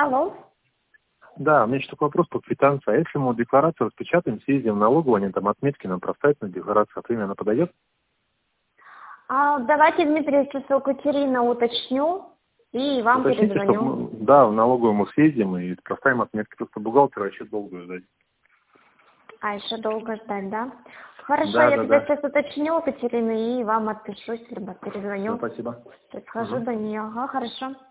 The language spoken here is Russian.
Алло. Да, у меня еще такой вопрос по квитанции. А если мы декларацию распечатаем, съездим в налоговую, они там отметки нам проставят на декларацию, от имя она подойдет? Давайте, Дмитрий, сейчас у Катерины уточню и вам Уточните, перезвоню. чтобы да, в налоговую мы съездим и проставим отметки. Просто бухгалтера еще долго ждать. Еще долго ждать, да? Хорошо, Да, я да, тогда да. сейчас уточню у Катерины и вам отпишусь, либо перезвоню. Все, спасибо. Схожу до нее. Ага, хорошо.